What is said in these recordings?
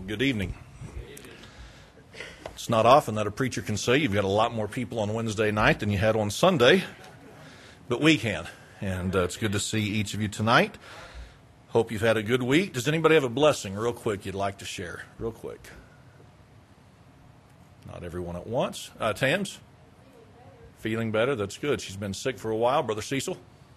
Good evening. It's not often that a preacher can say you've got a lot more people on Wednesday night than you had on Sunday, but we can. And it's good to see each of you tonight. Hope you've had a good week. Does anybody have a blessing, real quick, you'd like to share? Real quick. Not everyone at once. Tams? Feeling better? That's good. She's been sick for a while. Brother Cecil?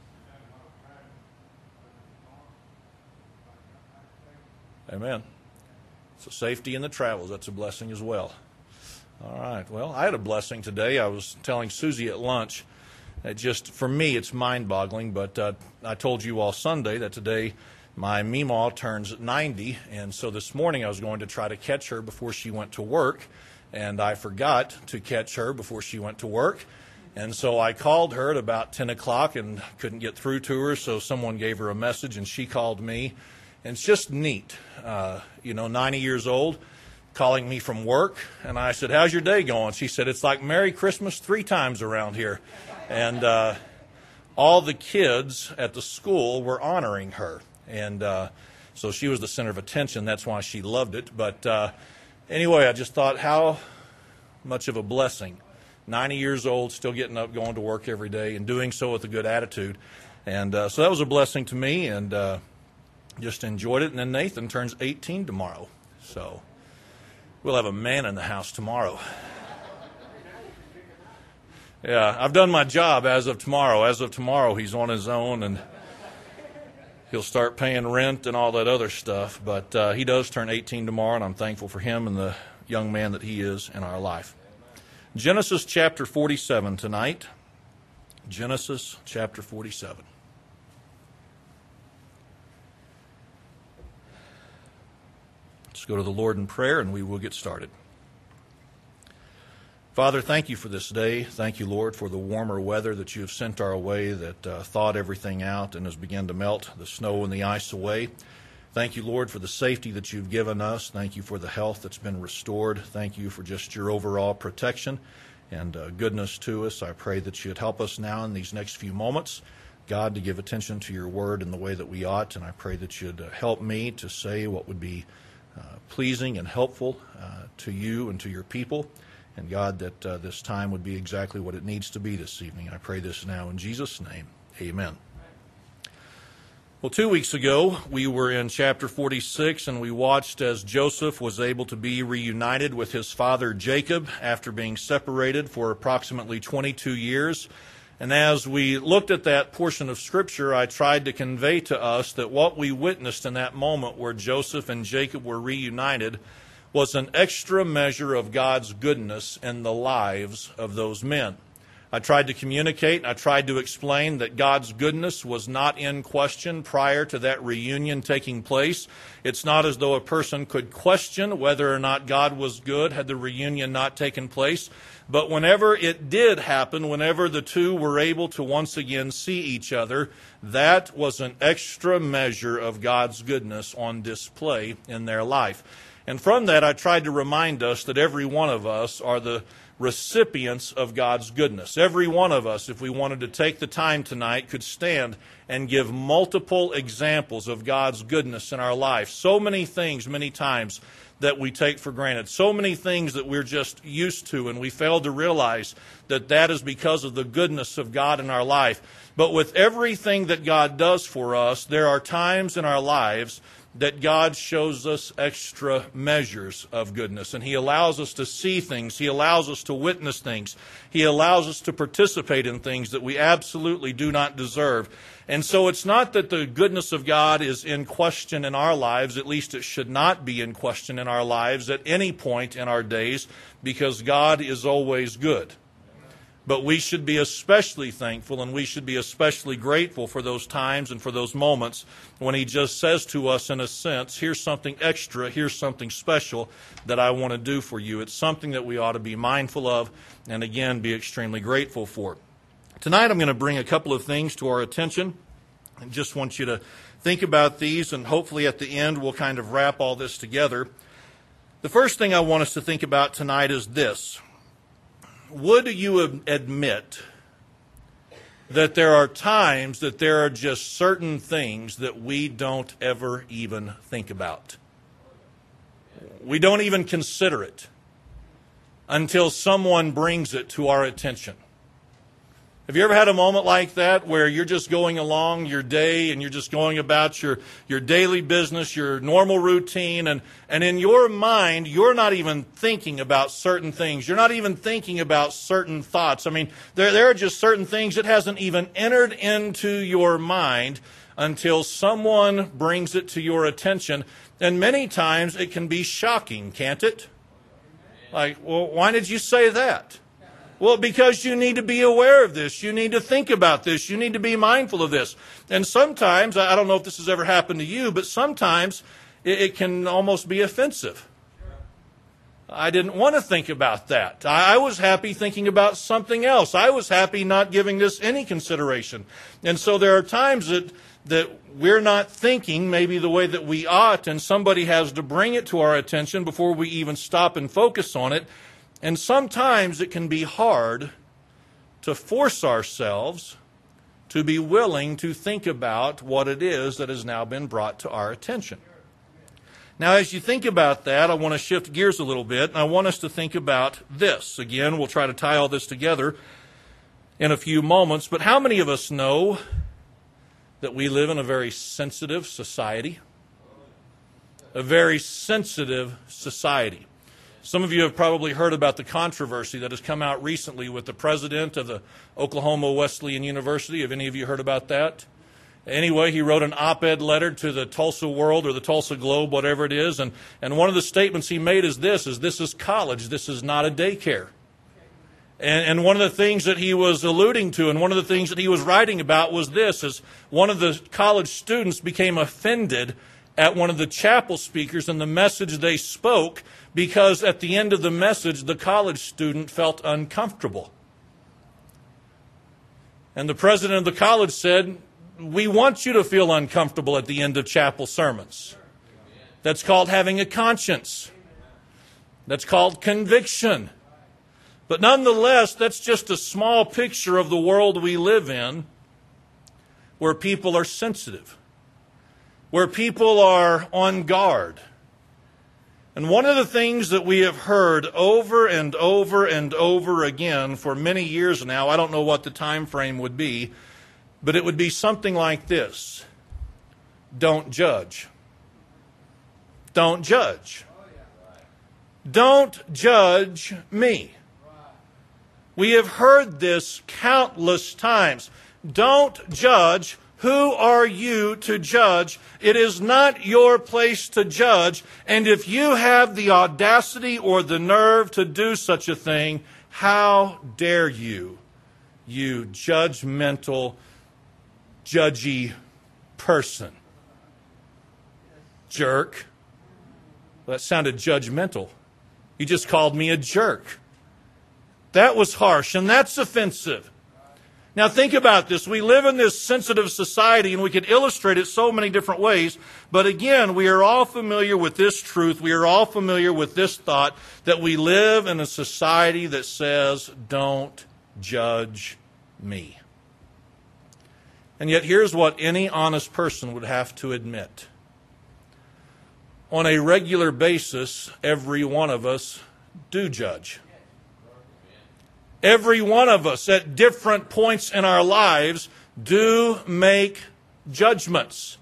Amen. So safety in the travels, that's a blessing as well. All right. Well, I had a blessing today. I was telling Susie at lunch. For me, it's mind-boggling, but I told you all Sunday that today my Meemaw turns 90, and so this morning I was going to try to catch her before she went to work, and I forgot to catch her before she went to work. And so I called her at about 10 o'clock and couldn't get through to her, so someone gave her a message, and she called me. And it's just neat, 90 years old, calling me from work. And I said, how's your day going? She said, it's like Merry Christmas 3 times around here. And all the kids at the school were honoring her. And so she was the center of attention. That's why she loved it. But anyway, I just thought how much of a blessing. 90 years old, still getting up, going to work every day, and doing so with a good attitude. And so that was a blessing to me, and just enjoyed it. And then Nathan turns 18 tomorrow. So we'll have a man in the house tomorrow. Yeah, I've done my job as of tomorrow. As of tomorrow, he's on his own, and he'll start paying rent and all that other stuff. But he does turn 18 tomorrow, and I'm thankful for him and the young man that he is in our life. Genesis chapter 47 tonight. Genesis chapter 47. Let's go to the Lord in prayer, and we will get started. Father, thank you for this day. Thank you, Lord, for the warmer weather that you have sent our way that thawed everything out and has begun to melt the snow and the ice away. Thank you, Lord, for the safety that you've given us. Thank you for the health that's been restored. Thank you for just your overall protection and goodness to us. I pray that you'd help us now in these next few moments, God, to give attention to your word in the way that we ought. And I pray that you'd help me to say what would be pleasing and helpful to you and to your people. And God, that this time would be exactly what it needs to be this evening. I pray this now in Jesus' name. Amen. Well, 2 weeks ago, we were in chapter 46, and we watched as Joseph was able to be reunited with his father Jacob after being separated for approximately 22 years. And as we looked at that portion of Scripture, I tried to convey to us that what we witnessed in that moment where Joseph and Jacob were reunited was an extra measure of God's goodness in the lives of those men. I tried to communicate, and I tried to explain that God's goodness was not in question prior to that reunion taking place. It's not as though a person could question whether or not God was good had the reunion not taken place. But whenever it did happen, whenever the two were able to once again see each other, that was an extra measure of God's goodness on display in their life. And from that, I tried to remind us that every one of us are the recipients of God's goodness. Every one of us, if we wanted to take the time tonight, could stand and give multiple examples of God's goodness in our life. So many things, many times, that we take for granted. So many things that we're just used to, and we fail to realize that that is because of the goodness of God in our life. But with everything that God does for us, there are times in our lives that God shows us extra measures of goodness. And He allows us to see things. He allows us to witness things. He allows us to participate in things that we absolutely do not deserve. And so it's not that the goodness of God is in question in our lives. At least it should not be in question in our lives at any point in our days, because God is always good. But we should be especially thankful, and we should be especially grateful for those times and for those moments when He just says to us, in a sense, here's something extra, here's something special that I want to do for you. It's something that we ought to be mindful of and, again, be extremely grateful for. Tonight I'm going to bring a couple of things to our attention. I just want you to think about these, and hopefully at the end we'll kind of wrap all this together. The first thing I want us to think about tonight is this. Would you admit that there are times that there are just certain things that we don't ever even think about? We don't even consider it until someone brings it to our attention. Have you ever had a moment like that where you're just going along your day and you're just going about your daily business, your normal routine, and in your mind, you're not even thinking about certain things. You're not even thinking about certain thoughts. I mean, there are just certain things that hasn't even entered into your mind until someone brings it to your attention. And many times it can be shocking, can't it? Like, well, why did you say that? Well, because you need to be aware of this. You need to think about this. You need to be mindful of this. And sometimes, I don't know if this has ever happened to you, but sometimes it can almost be offensive. I didn't want to think about that. I was happy thinking about something else. I was happy not giving this any consideration. And so there are times that we're not thinking maybe the way that we ought, and somebody has to bring it to our attention before we even stop and focus on it. And sometimes it can be hard to force ourselves to be willing to think about what it is that has now been brought to our attention. Now, as you think about that, I want to shift gears a little bit, and I want us to think about this. Again, we'll try to tie all this together in a few moments, but how many of us know that we live in a very sensitive society? A very sensitive society. Some of you have probably heard about the controversy that has come out recently with the president of the Oklahoma Wesleyan University. Have any of you heard about that? Anyway, he wrote an op-ed letter to the Tulsa World or the Tulsa Globe, whatever it is, and one of the statements he made is this is college, this is not a daycare. And one of the things that he was alluding to and one of the things that he was writing about was this, is one of the college students became offended at one of the chapel speakers and the message they spoke, because at the end of the message, the college student felt uncomfortable. And the president of the college said, "We want you to feel uncomfortable at the end of chapel sermons. That's called having a conscience. That's called conviction. But nonetheless, that's just a small picture of the world we live in, where people are sensitive, where people are on guard. And one of the things that we have heard over and over and over again for many years now, I don't know what the time frame would be, but it would be something like this: don't judge. Don't judge. Don't judge me. We have heard this countless times. Don't judge. Who are you to judge? It is not your place to judge. And if you have the audacity or the nerve to do such a thing, how dare you, you judgmental, judgy person? Jerk. Well, that sounded judgmental. You just called me a jerk. That was harsh, and that's offensive. Now think about this. We live in this sensitive society, and we could illustrate it so many different ways. But again, we are all familiar with this truth. We are all familiar with this thought that we live in a society that says, don't judge me. And yet here's what any honest person would have to admit. On a regular basis, every one of us do judge. Every one of us at different points in our lives do make judgments.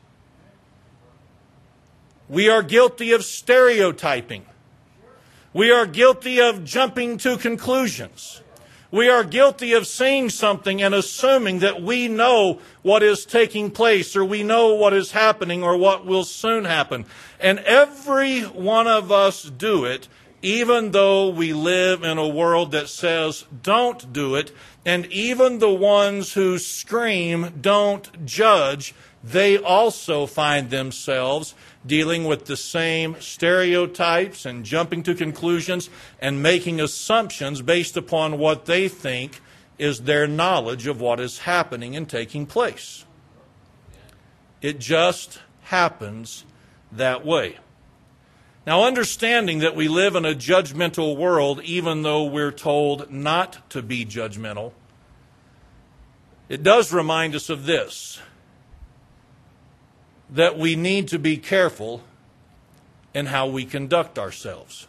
We are guilty of stereotyping. We are guilty of jumping to conclusions. We are guilty of seeing something and assuming that we know what is taking place, or we know what is happening, or what will soon happen. And every one of us do it, even though we live in a world that says, don't do it. And even the ones who scream, don't judge, they also find themselves dealing with the same stereotypes and jumping to conclusions and making assumptions based upon what they think is their knowledge of what is happening and taking place. It just happens that way. Now, understanding that we live in a judgmental world, even though we're told not to be judgmental, it does remind us of this, that we need to be careful in how we conduct ourselves.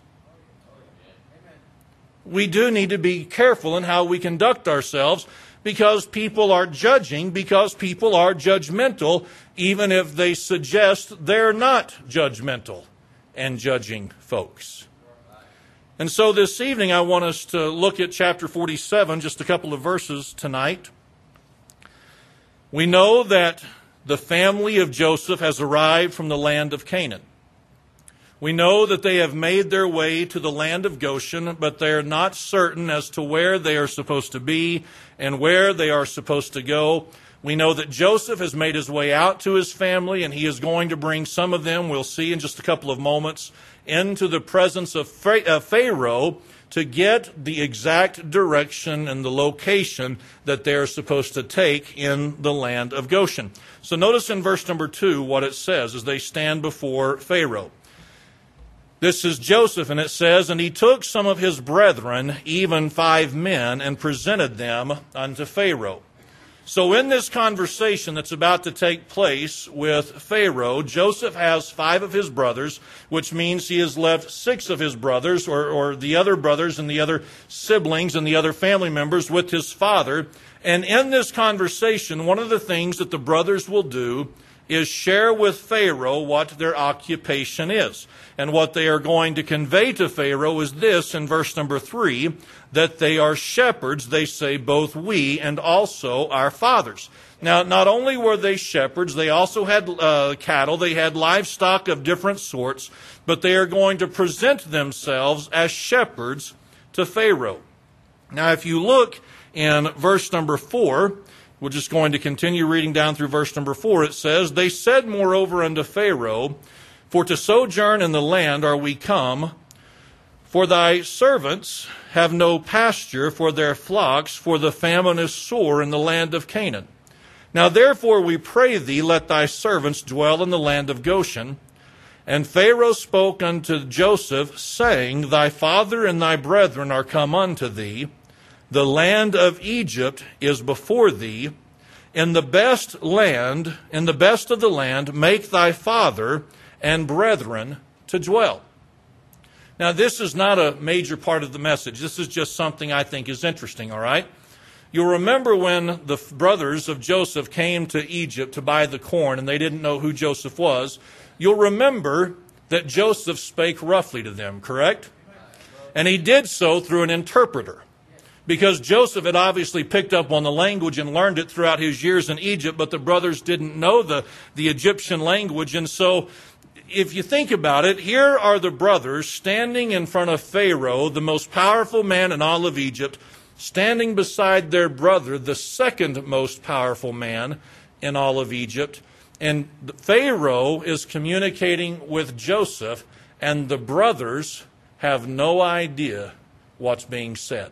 We do need to be careful in how we conduct ourselves because people are judging, because people are judgmental, even if they suggest they're not judgmental and judging folks. And so this evening I want us to look at chapter 47, just a couple of verses tonight. We know that the family of Joseph has arrived from the land of Canaan. We know that they have made their way to the land of Goshen, but they are not certain as to where they are supposed to be and where they are supposed to go. We know that Joseph has made his way out to his family, and he is going to bring some of them, we'll see in just a couple of moments, into the presence of Pharaoh to get the exact direction and the location that they're supposed to take in the land of Goshen. So notice in verse number 2 what it says as they stand before Pharaoh. This is Joseph, and it says, "And he took some of his brethren, even 5 men, and presented them unto Pharaoh." So in this conversation that's about to take place with Pharaoh, Joseph has 5 of his brothers, which means he has left 6 of his brothers, or the other brothers and the other siblings and the other family members with his father. And in this conversation, one of the things that the brothers will do is share with Pharaoh what their occupation is. And what they are going to convey to Pharaoh is this in verse number 3, that they are shepherds, they say, both we and also our fathers. Now, not only were they shepherds, they also had cattle, they had livestock of different sorts, but they are going to present themselves as shepherds to Pharaoh. Now, if you look in verse number 4, we're just going to continue reading down through verse number 4. It says, "They said moreover unto Pharaoh, For to sojourn in the land are we come, for thy servants have no pasture for their flocks, for the famine is sore in the land of Canaan. Now therefore we pray thee, let thy servants dwell in the land of Goshen. And Pharaoh spoke unto Joseph, saying, Thy father and thy brethren are come unto thee. The land of Egypt is before thee. In the best land, in the best of the land, make thy father and brethren to dwell." Now, this is not a major part of the message. This is just something I think is interesting, all right? You'll remember when the brothers of Joseph came to Egypt to buy the corn and they didn't know who Joseph was. You'll remember that Joseph spake roughly to them, correct? And he did so through an interpreter, because Joseph had obviously picked up on the language and learned it throughout his years in Egypt, but the brothers didn't know the Egyptian language. And so, if you think about it, here are the brothers standing in front of Pharaoh, the most powerful man in all of Egypt, standing beside their brother, the second most powerful man in all of Egypt. And Pharaoh is communicating with Joseph, and the brothers have no idea what's being said.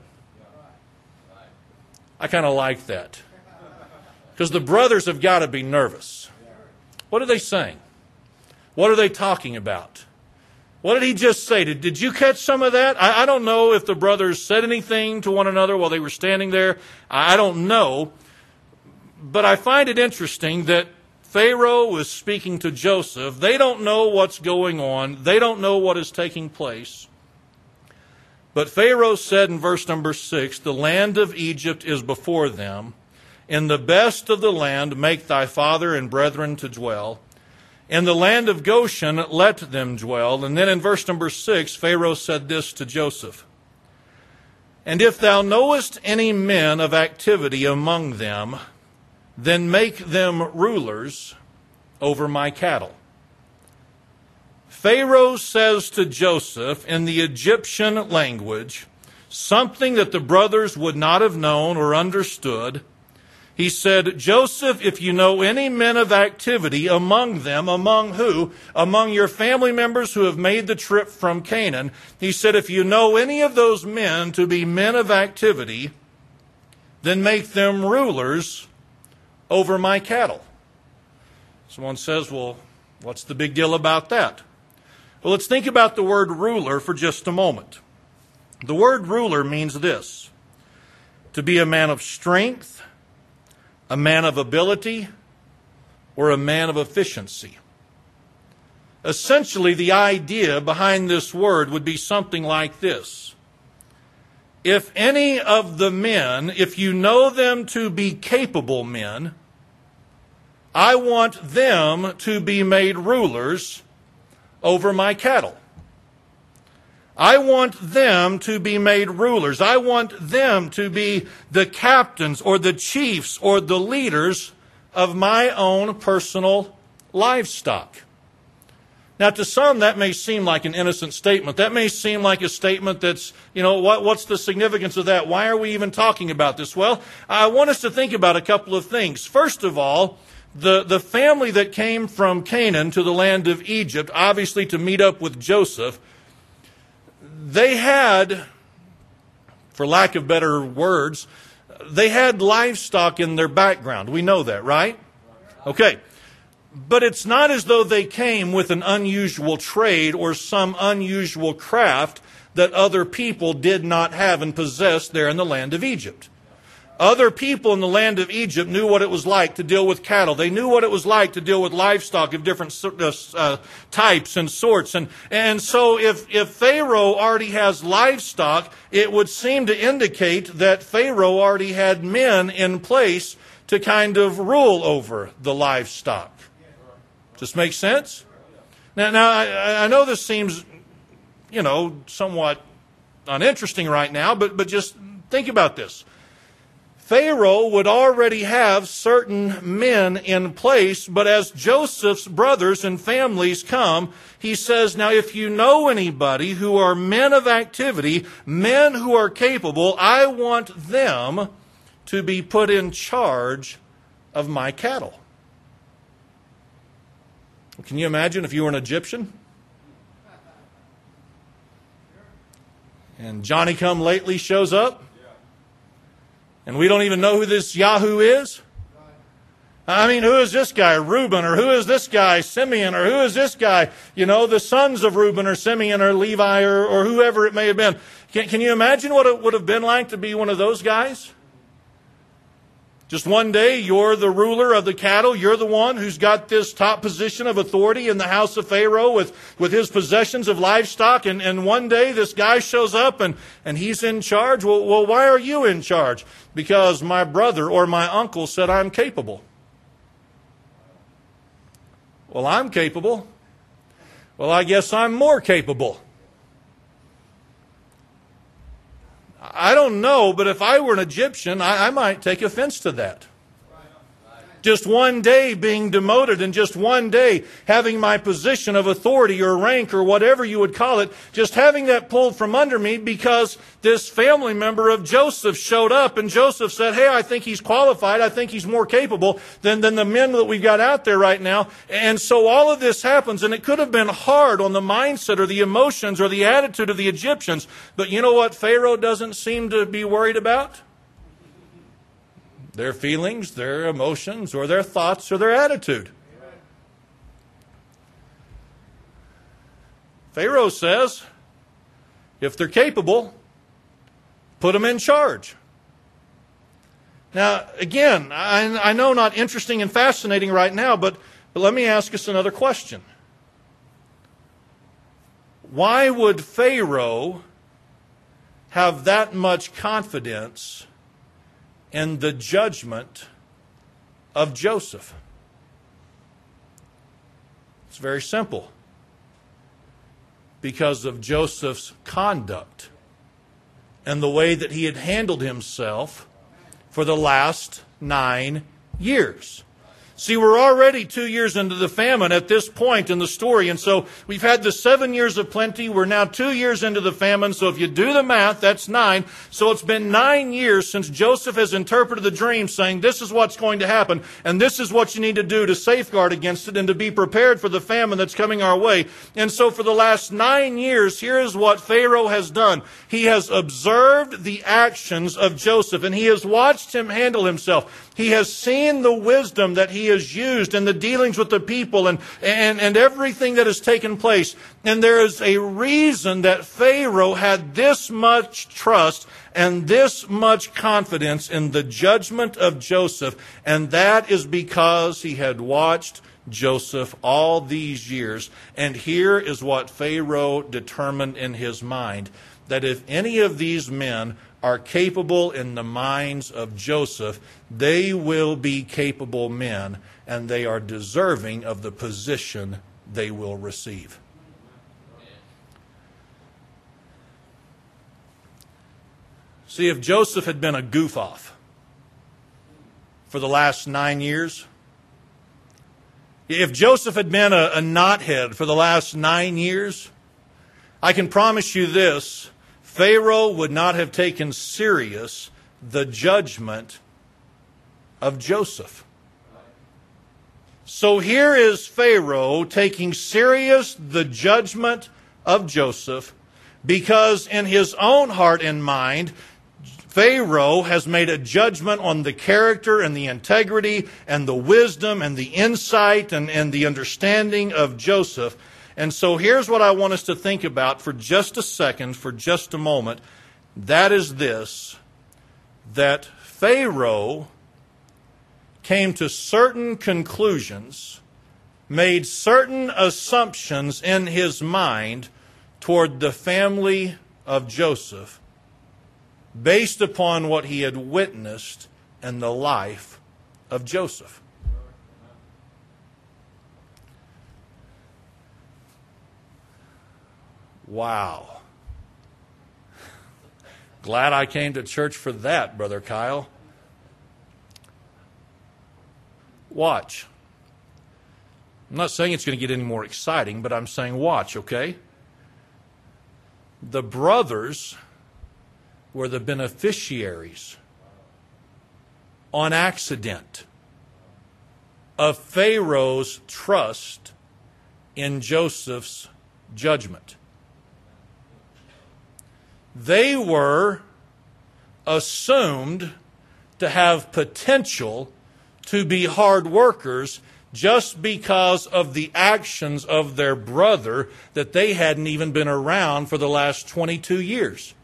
I kind of like that, because the brothers have got to be nervous. What are they saying? What are they talking about? What did he just say? Did you catch some of that? I don't know if the brothers said anything to one another while they were standing there. I don't know. But I find it interesting that Pharaoh was speaking to Joseph. They don't know what's going on. They don't know what is taking place. But Pharaoh said in verse number 6, "The land of Egypt is before them. In the best of the land make thy father and brethren to dwell. In the land of Goshen let them dwell." And then in verse number 6, Pharaoh said this to Joseph, "And if thou knowest any men of activity among them, then make them rulers over my cattle." Pharaoh says to Joseph in the Egyptian language something that the brothers would not have known or understood. He said, "Joseph, if you know any men of activity among them," among who? Among your family members who have made the trip from Canaan. He said, "If you know any of those men to be men of activity, then make them rulers over my cattle." Someone says, "Well, what's the big deal about that?" Well, let's think about the word ruler for just a moment. The word ruler means this: to be a man of strength, a man of ability, or a man of efficiency. Essentially, the idea behind this word would be something like this. If any of the men, if you know them to be capable men, I want them to be made rulers over my cattle. I want them to be made rulers. I want them to be the captains or the chiefs or the leaders of my own personal livestock. Now, to some, that may seem like an innocent statement. That may seem like a statement that's, what's the significance of that? Why are we even talking about this? Well, I want us to think about a couple of things. First of all, the family that came from Canaan to the land of Egypt, obviously to meet up with Joseph, they had, for lack of better words, they had livestock in their background. We know that, right? Okay. But it's not as though they came with an unusual trade or some unusual craft that other people did not have and possess there in the land of Egypt. Other people in the land of Egypt knew what it was like to deal with cattle. They knew what it was like to deal with livestock of different types and sorts. And so if Pharaoh already has livestock, it would seem to indicate that Pharaoh already had men in place to kind of rule over the livestock. Does this make sense? Now I know this seems, somewhat uninteresting right now, but just think about this. Pharaoh would already have certain men in place, but as Joseph's brothers and families come, he says, now if you know anybody who are men of activity, men who are capable, I want them to be put in charge of my cattle. Can you imagine if you were an Egyptian? And Johnny-come-lately shows up? And we don't even know who this Yahoo is? I mean, who is this guy, Reuben? Or who is this guy, Simeon? Or who is this guy, the sons of Reuben or Simeon or Levi or whoever it may have been? Can you imagine what it would have been like to be one of those guys? Just one day, you're the ruler of the cattle. You're the one who's got this top position of authority in the house of Pharaoh with his possessions of livestock. And one day, this guy shows up and he's in charge. Well, why are you in charge? Because my brother or my uncle said I'm capable. Well, I'm capable. Well, I guess I'm more capable. I don't know, but if I were an Egyptian, I might take offense to that. Just one day being demoted and just one day having my position of authority or rank or whatever you would call it, just having that pulled from under me because this family member of Joseph showed up and Joseph said, hey, I think he's qualified. I think he's more capable than the men that we've got out there right now. And so all of this happens, and it could have been hard on the mindset or the emotions or the attitude of the Egyptians. But you know what Pharaoh doesn't seem to be worried about? Their feelings, their emotions, or their thoughts, or their attitude. Pharaoh says, if they're capable, put them in charge. Now, again, I know not interesting and fascinating right now, but let me ask us another question. Why would Pharaoh have that much confidence in the judgment of Joseph? It's very simple. Because of Joseph's conduct and the way that he had handled himself for the last 9 years. See, we're already 2 years into the famine at this point in the story. And so we've had the 7 years of plenty. We're now 2 years into the famine. So if you do the math, that's 9. So it's been 9 years since Joseph has interpreted the dream saying, this is what's going to happen. And this is what you need to do to safeguard against it and to be prepared for the famine that's coming our way. And so for the last 9 years, here is what Pharaoh has done. He has observed the actions of Joseph and he has watched him handle himself. He has seen the wisdom that he has used in the dealings with the people and everything that has taken place. And there is a reason that Pharaoh had this much trust and this much confidence in the judgment of Joseph. And that is because he had watched Joseph all these years. And here is what Pharaoh determined in his mind, that if any of these men are capable in the minds of Joseph, they will be capable men, and they are deserving of the position they will receive. See, if Joseph had been a goof-off for the last 9 years, if Joseph had been a knothead for the last 9 years, I can promise you this, Pharaoh would not have taken serious the judgment of Joseph. So here is Pharaoh taking serious the judgment of Joseph, because in his own heart and mind, Pharaoh has made a judgment on the character and the integrity and the wisdom and the insight and the understanding of Joseph. And so here's what I want us to think about for just a second, for just a moment. That is this, that Pharaoh came to certain conclusions, made certain assumptions in his mind toward the family of Joseph, based upon what he had witnessed in the life of Joseph. Wow. Glad I came to church for that, Brother Kyle. Watch. I'm not saying it's going to get any more exciting, but I'm saying watch, okay? The brothers were the beneficiaries on accident of Pharaoh's trust in Joseph's judgment. They were assumed to have potential to be hard workers just because of the actions of their brother that they hadn't even been around for the last 22 years.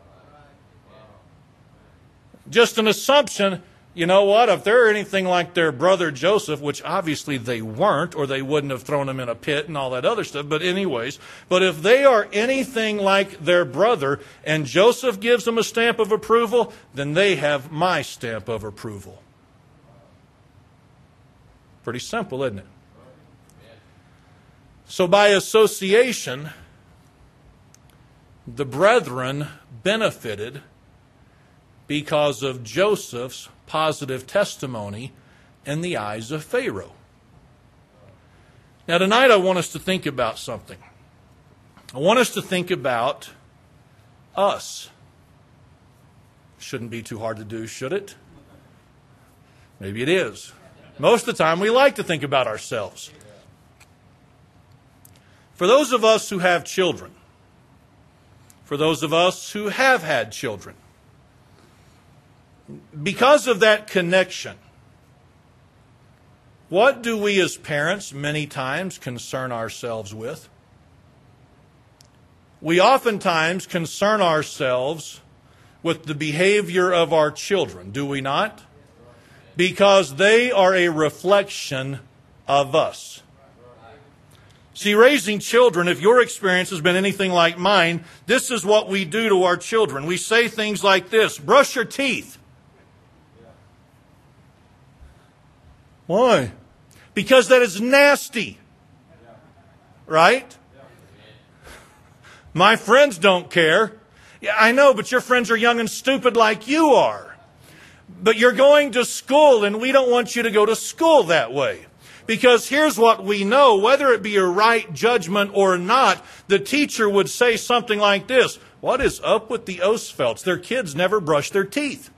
Just an assumption, you know what, if they're anything like their brother Joseph, which obviously they weren't, or they wouldn't have thrown him in a pit and all that other stuff, but anyways, but if they are anything like their brother and Joseph gives them a stamp of approval, then they have my stamp of approval. Pretty simple, isn't it? So by association, the brethren benefited because of Joseph's positive testimony in the eyes of Pharaoh. Now tonight I want us to think about something. I want us to think about us. Shouldn't be too hard to do, should it? Maybe it is. Most of the time we like to think about ourselves. For those of us who have children, for those of us who have had children, because of that connection, what do we as parents many times concern ourselves with? We oftentimes concern ourselves with the behavior of our children, do we not? Because they are a reflection of us. See, raising children, if your experience has been anything like mine, this is what we do to our children. We say things like this: brush your teeth. Why? Because that is nasty. Right? My friends don't care. Yeah, I know, but your friends are young and stupid like you are. But you're going to school, and we don't want you to go to school that way. Because here's what we know, whether it be a right judgment or not, the teacher would say something like this: what is up with the Osfelds? Their kids never brush their teeth.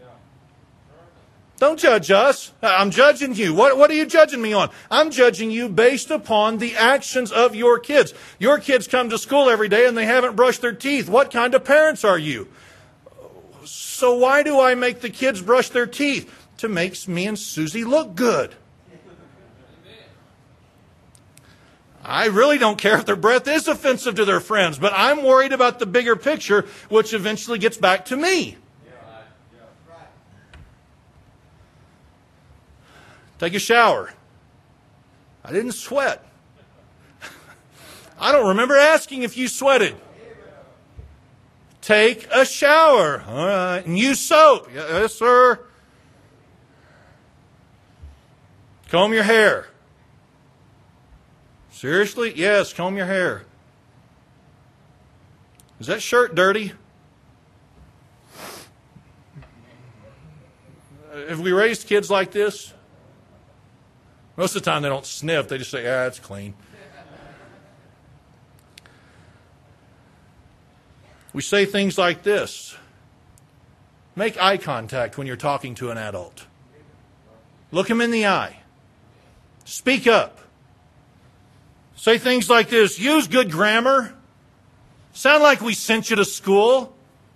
Don't judge us. I'm judging you. What are you judging me on? I'm judging you based upon the actions of your kids. Your kids come to school every day and they haven't brushed their teeth. What kind of parents are you? So why do I make the kids brush their teeth? To make me and Susie look good. I really don't care if their breath is offensive to their friends, but I'm worried about the bigger picture, which eventually gets back to me. Take a shower. I didn't sweat. I don't remember asking if you sweated. Take a shower. All right. And use soap. Yes, sir. Comb your hair. Seriously? Yes, comb your hair. Is that shirt dirty? Have we raised kids like this? Most of the time they don't sniff. They just say, it's clean. We say things like this. Make eye contact when you're talking to an adult. Look him in the eye. Speak up. Say things like this. Use good grammar. Sound like we sent you to school.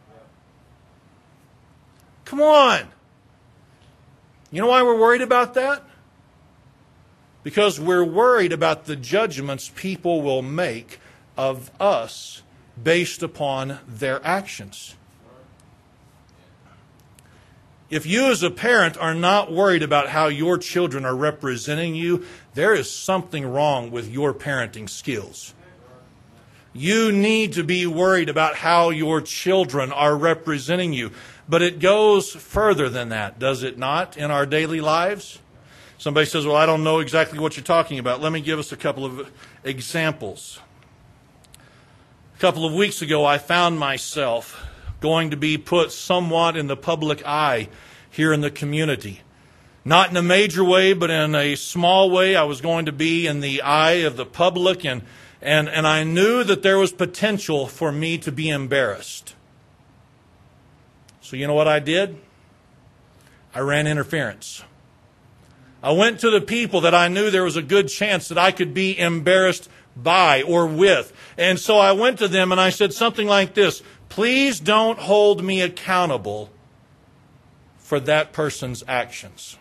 Come on. You know why we're worried about that? Because we're worried about the judgments people will make of us based upon their actions. If you as a parent are not worried about how your children are representing you, there is something wrong with your parenting skills. You need to be worried about how your children are representing you. But it goes further than that, does it not, in our daily lives? Somebody says, well, I don't know exactly what you're talking about. Let me give us a couple of examples. A couple of weeks ago, I found myself going to be put somewhat in the public eye here in the community. Not in a major way, but in a small way. I was going to be in the eye of the public, and I knew that there was potential for me to be embarrassed. So you know what I did? I ran interference. I went to the people that I knew there was a good chance that I could be embarrassed by or with. And so I went to them and I said something like this: please don't hold me accountable for that person's actions.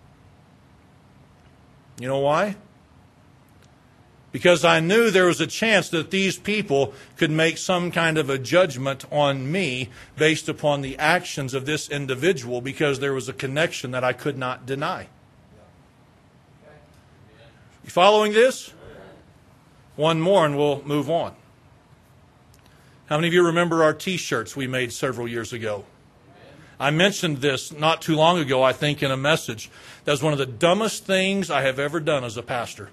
You know why? Because I knew there was a chance that these people could make some kind of a judgment on me based upon the actions of this individual, because there was a connection that I could not deny. You following this? One more and we'll move on. How many of you remember our T-shirts we made several years ago? I mentioned this not too long ago, I think, in a message. That was one of the dumbest things I have ever done as a pastor.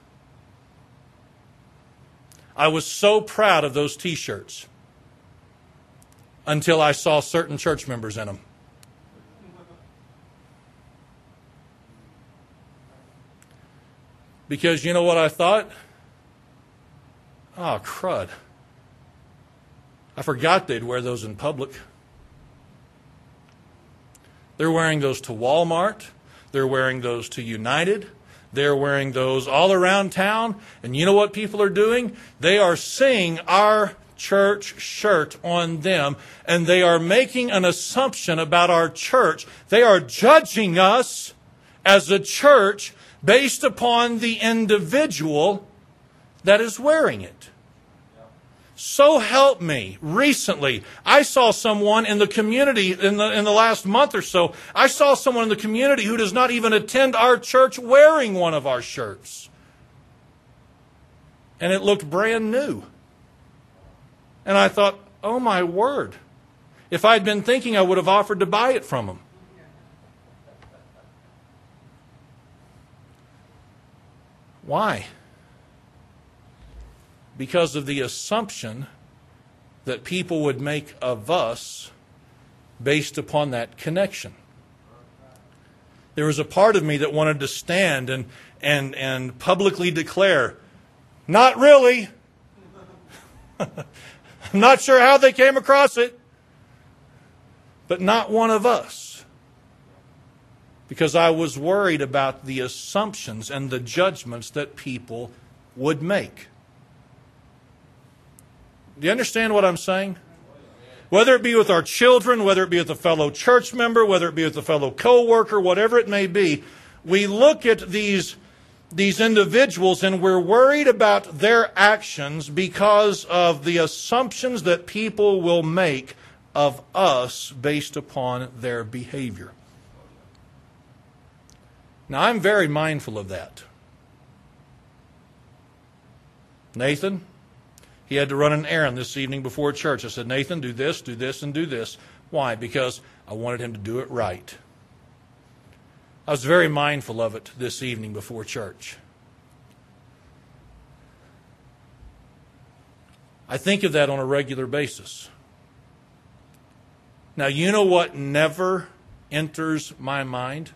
I was so proud of those T-shirts until I saw certain church members in them. Because you know what I thought? Oh, crud. I forgot they'd wear those in public. They're wearing those to Walmart. They're wearing those to United. They're wearing those all around town. And you know what people are doing? They are seeing our church shirt on them, and they are making an assumption about our church. They are judging us as a church based upon the individual that is wearing it. So help me. Recently, I saw someone in the community in the last month or so. I saw someone in the community who does not even attend our church wearing one of our shirts. And it looked brand new. And I thought, oh my word. If I'd been thinking, I would have offered to buy it from them. Why? Because of the assumption that people would make of us based upon that connection. There was a part of me that wanted to stand and publicly declare, not really. I'm not sure how they came across it, but not one of us. Because I was worried about the assumptions and the judgments that people would make. Do you understand what I'm saying? Whether it be with our children, whether it be with a fellow church member, whether it be with a fellow co-worker, whatever it may be, we look at these individuals and we're worried about their actions because of the assumptions that people will make of us based upon their behavior. Now, I'm very mindful of that. Nathan, he had to run an errand this evening before church. I said, Nathan, do this, and do this. Why? Because I wanted him to do it right. I was very mindful of it this evening before church. I think of that on a regular basis. Now, you know what never enters my mind?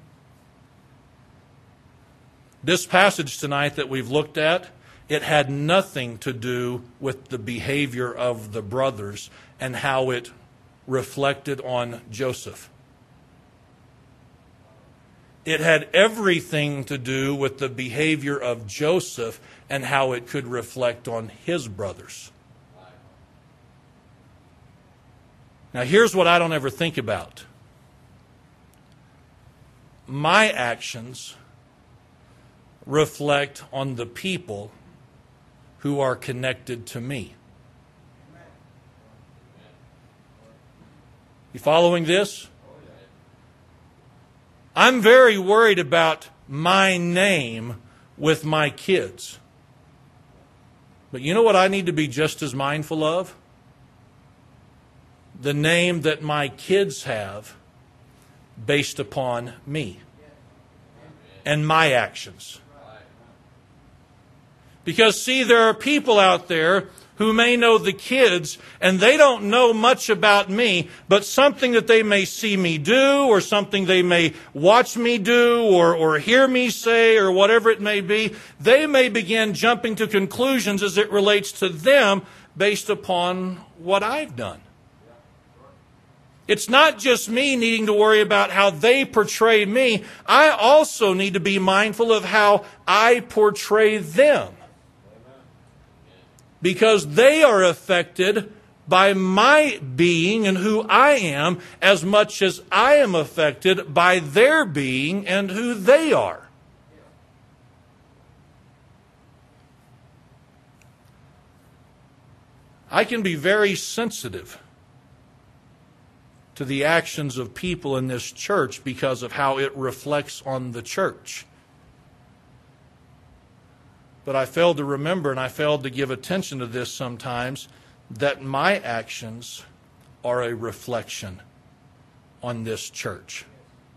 This passage tonight that we've looked at, it had nothing to do with the behavior of the brothers and how it reflected on Joseph. It had everything to do with the behavior of Joseph and how it could reflect on his brothers. Now, here's what I don't ever think about. My actions reflect on the people who are connected to me. You following this? I'm very worried about my name with my kids. But you know what I need to be just as mindful of? The name that my kids have based upon me and my actions. Because, see, there are people out there who may know the kids, and they don't know much about me, but something that they may see me do, or something they may watch me do, or hear me say, or whatever it may be, they may begin jumping to conclusions as it relates to them based upon what I've done. It's not just me needing to worry about how they portray me. I also need to be mindful of how I portray them. Because they are affected by my being and who I am as much as I am affected by their being and who they are. I can be very sensitive to the actions of people in this church because of how it reflects on the church. But I failed to remember, and I failed to give attention to this sometimes, that my actions are a reflection on this church.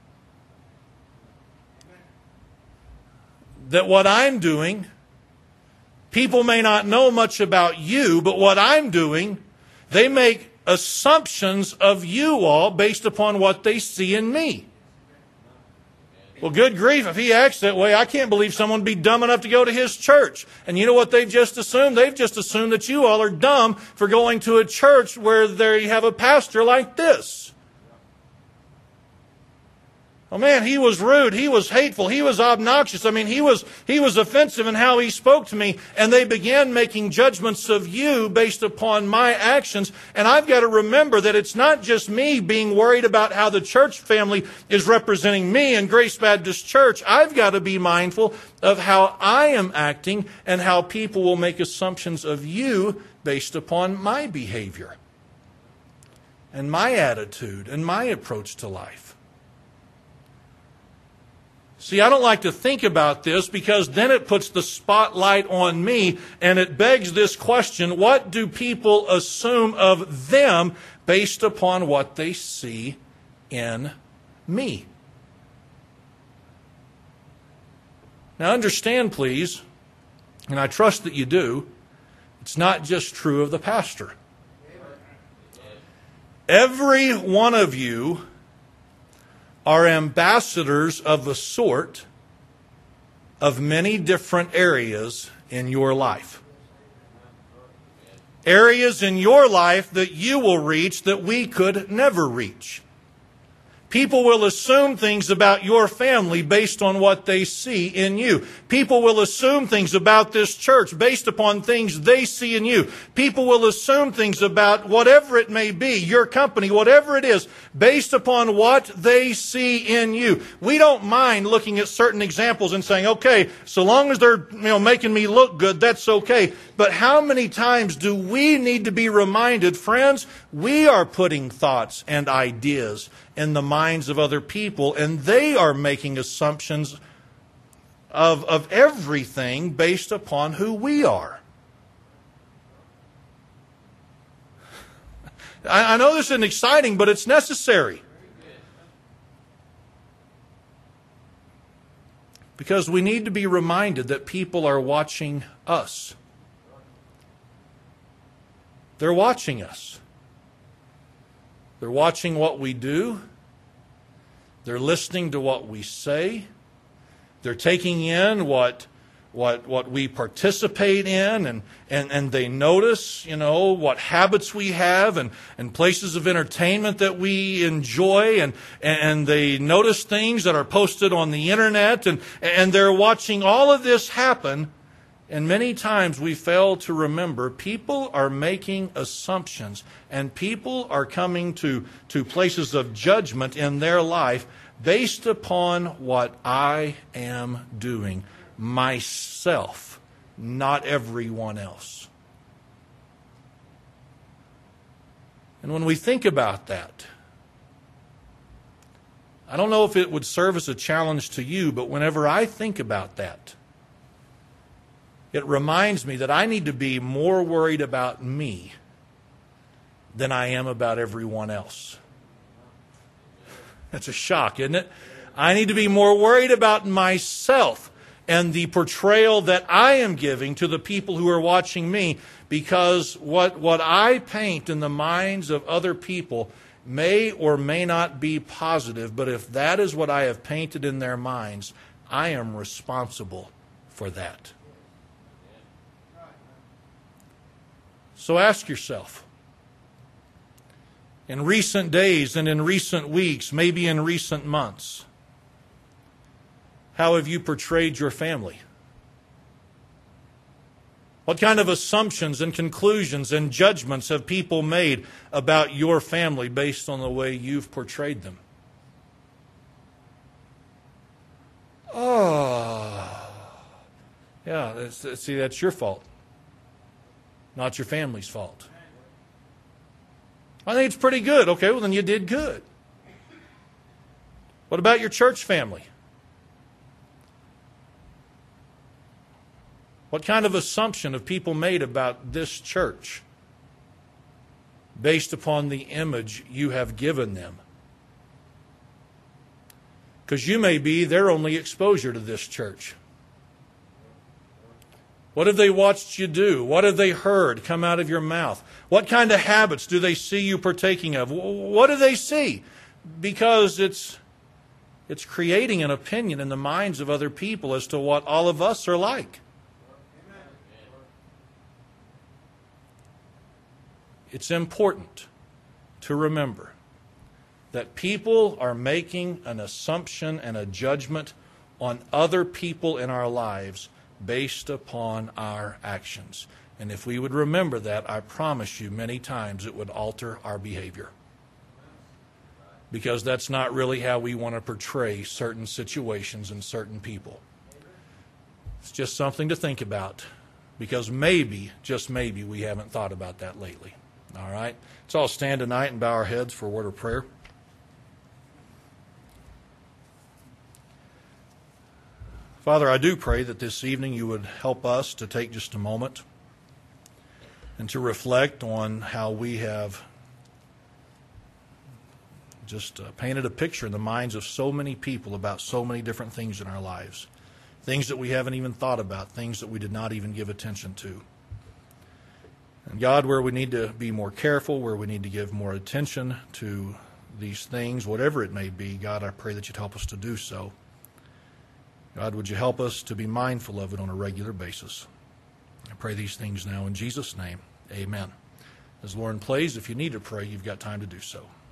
That what I'm doing, people may not know much about you, but what I'm doing, they make assumptions of you all based upon what they see in me. Well, good grief, if he acts that way, I can't believe someone would be dumb enough to go to his church. And you know what they've just assumed? They've just assumed that you all are dumb for going to a church where they have a pastor like this. Oh man, he was rude, he was hateful, he was obnoxious. I mean, he was offensive in how he spoke to me. And they began making judgments of you based upon my actions. And I've got to remember that it's not just me being worried about how the church family is representing me in Grace Baptist Church. I've got to be mindful of how I am acting and how people will make assumptions of you based upon my behavior and my attitude and my approach to life. See, I don't like to think about this because then it puts the spotlight on me and it begs this question: what do people assume of them based upon what they see in me? Now understand, please, and I trust that you do, it's not just true of the pastor. Every one of you are ambassadors of a sort of many different areas in your life. Areas in your life that you will reach that we could never reach. People will assume things about your family based on what they see in you. People will assume things about this church based upon things they see in you. People will assume things about whatever it may be, your company, whatever it is, based upon what they see in you. We don't mind looking at certain examples and saying, okay, so long as they're making me look good, that's okay. But how many times do we need to be reminded, friends, we are putting thoughts and ideas in the minds of other people, and they are making assumptions of everything based upon who we are. I know this isn't exciting, but it's necessary. Because we need to be reminded that people are watching us. They're watching us. They're watching what we do. They're listening to what we say. They're taking in what we participate in, and they notice, what habits we have and places of entertainment that we enjoy, and they notice things that are posted on the internet, and they're watching all of this happen. And many times we fail to remember people are making assumptions, and people are coming to places of judgment in their life based upon what I am doing myself, not everyone else. And when we think about that, I don't know if it would serve as a challenge to you, but whenever I think about that, it reminds me that I need to be more worried about me than I am about everyone else. That's a shock, isn't it? I need to be more worried about myself and the portrayal that I am giving to the people who are watching me, because what I paint in the minds of other people may or may not be positive, but if that is what I have painted in their minds, I am responsible for that. So ask yourself, in recent days and in recent weeks, maybe in recent months, how have you portrayed your family? What kind of assumptions and conclusions and judgments have people made about your family based on the way you've portrayed them? Oh, yeah, see, that's your fault, not your family's fault. I think it's pretty good. Okay, well then you did good. What about your church family? What kind of assumption have people made about this church based upon the image you have given them? Because you may be their only exposure to this church. What have they watched you do? What have they heard come out of your mouth? What kind of habits do they see you partaking of? What do they see? Because it's creating an opinion in the minds of other people as to what all of us are like. It's important to remember that people are making an assumption and a judgment on other people in our lives based upon our actions. And if we would remember that, I promise you many times it would alter our behavior. Because that's not really how we want to portray certain situations and certain people. It's just something to think about. Because maybe, just maybe, we haven't thought about that lately. All right? Let's all stand tonight and bow our heads for a word of prayer. Father, I do pray that this evening you would help us to take just a moment and to reflect on how we have just painted a picture in the minds of so many people about so many different things in our lives. Things that we haven't even thought about, things that we did not even give attention to. And God, where we need to be more careful, where we need to give more attention to these things, whatever it may be, God, I pray that you'd help us to do so. God, would you help us to be mindful of it on a regular basis? I pray these things now in Jesus' name. Amen. As Lauren plays, if you need to pray, you've got time to do so.